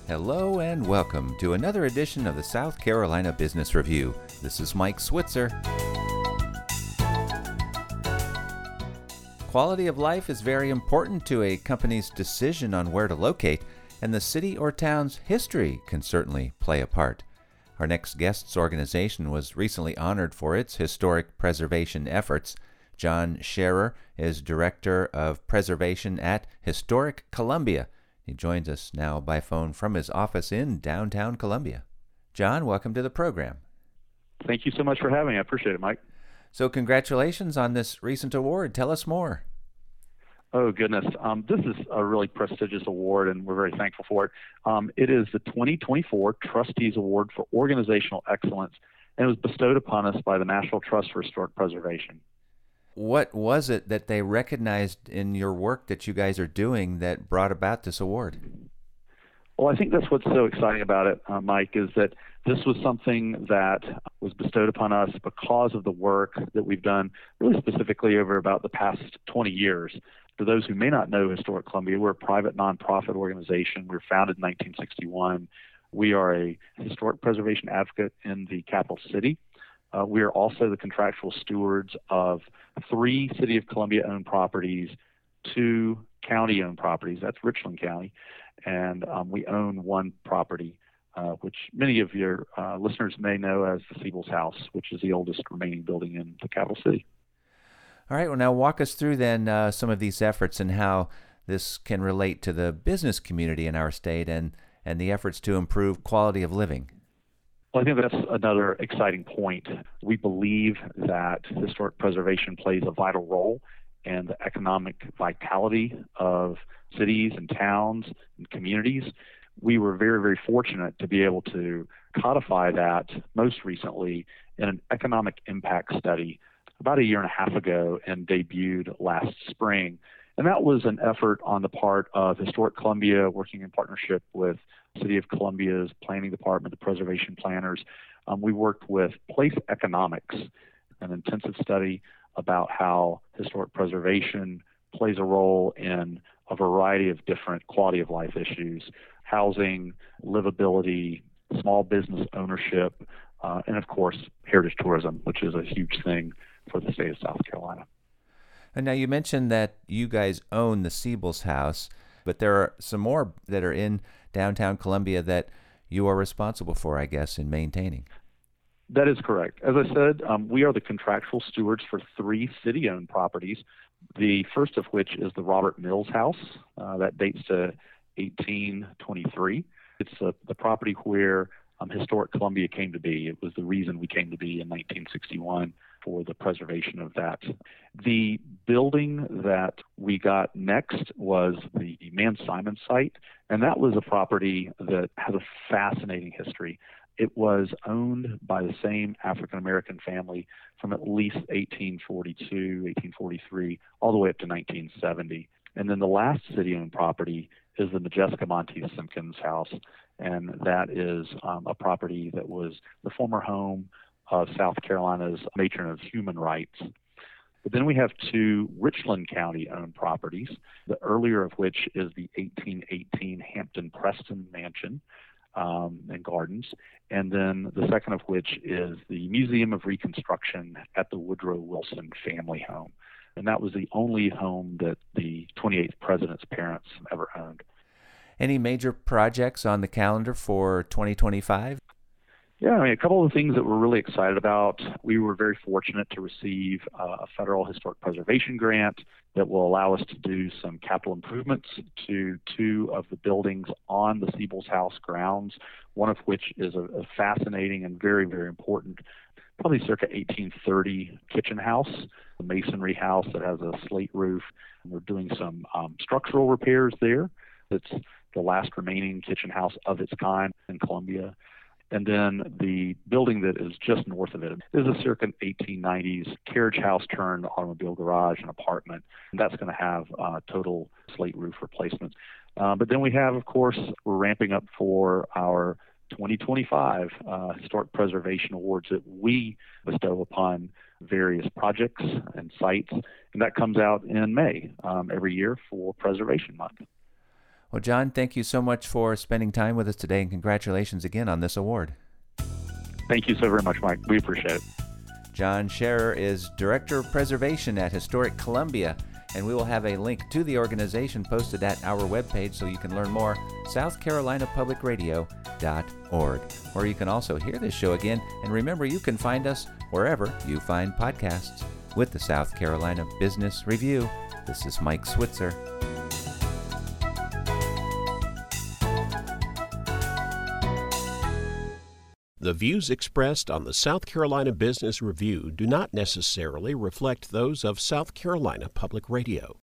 Hello and welcome to another edition of the South Carolina Business Review. This is Mike Switzer. Quality of life is very important to a company's decision on where to locate, and the city or town's history can certainly play a part. Our next guest's organization was recently honored for its historic preservation efforts. John Scherer is Director of Preservation at Historic Columbia. He joins us now by phone from his office in downtown Columbia. John, welcome to the program. Thank you so much for having me. I appreciate it, Mike. So congratulations on this recent award. Tell us more. Oh, goodness. This is a really prestigious award, and we're very thankful for it. It is the 2024 Trustees Award for Organizational Excellence, and it was bestowed upon us by the National Trust for Historic Preservation. What was it that they recognized in your work that you guys are doing that brought about this award? Well, I think that's what's so exciting about it, Mike, is that this was something that was bestowed upon us because of the work that we've done really specifically over about the past 20 years. For those who may not know Historic Columbia, we're a private nonprofit organization. We were founded in 1961. We are a historic preservation advocate in the capital city. We are also the contractual stewards of 3 City of Columbia-owned properties, 2 county-owned properties. That's Richland County. And we own 1 property, which many of your listeners may know as the Siebel's House, which is the oldest remaining building in the capital city. All right, well, now walk us through then some of these efforts and how this can relate to the business community in our state and the efforts to improve quality of living. Well, I think that's another exciting point. We believe that historic preservation plays a vital role in the economic vitality of cities and towns and communities. We were very, very fortunate to be able to codify that most recently in an economic impact study about a year and a half ago and debuted last spring. And that was an effort on the part of Historic Columbia, working in partnership with City of Columbia's Planning Department, the preservation planners. We worked with Place Economics, an intensive study about how historic preservation plays a role in a variety of different quality of life issues: housing, livability, small business ownership, and of course, heritage tourism, which is a huge thing for the state of South Carolina. And now you mentioned that you guys own the Siebel's House, but there are some more that are in downtown Columbia that you are responsible for, I guess, in maintaining. That is correct. As I said, we are the contractual stewards for 3 city-owned properties, the first of which is the Robert Mills House. That dates to 1823. It's the property where Historic Columbia came to be. It was the reason we came to be in 1961 for the preservation of that. The building that we got next was the Man Simon site, and that was a property that has a fascinating history. It was owned by the same African-American family from at least 1842, 1843, all the way up to 1970. And then the last city-owned property is the Majeska Monte Simpkins House, and that is a property that was the former home of South Carolina's matron of human rights. But then we have 2 Richland County-owned properties, the earlier of which is the 1818 Hampton Preston Mansion and Gardens, and then the second of which is the Museum of Reconstruction at the Woodrow Wilson family home. And that was the only home that the 28th president's parents ever owned. Any major projects on the calendar for 2025? Yeah, a couple of the things that we're really excited about. We were very fortunate to receive a federal historic preservation grant that will allow us to do some capital improvements to 2 of the buildings on the Siebel's House grounds, one of which is a fascinating and very, very important, probably circa 1830 kitchen house, a masonry house that has a slate roof. We're doing some structural repairs there. It's the last remaining kitchen house of its kind in Columbia. And then the building that is just north of it is a circa 1890s carriage house turned automobile garage and apartment. And that's going to have total slate roof replacements. But then we have, of course, we're ramping up for our 2025 Historic Preservation Awards that we bestow upon various projects and sites. And that comes out in May every year for Preservation Month. Well, John, thank you so much for spending time with us today, and congratulations again on this award. Thank you so very much, Mike. We appreciate it. John Scherer is Director of Preservation at Historic Columbia, and we will have a link to the organization posted at our webpage so you can learn more, southcarolinapublicradio.org. Or you can also hear this show again, and remember, you can find us wherever you find podcasts. With the South Carolina Business Review, this is Mike Switzer. The views expressed on the South Carolina Business Review do not necessarily reflect those of South Carolina Public Radio.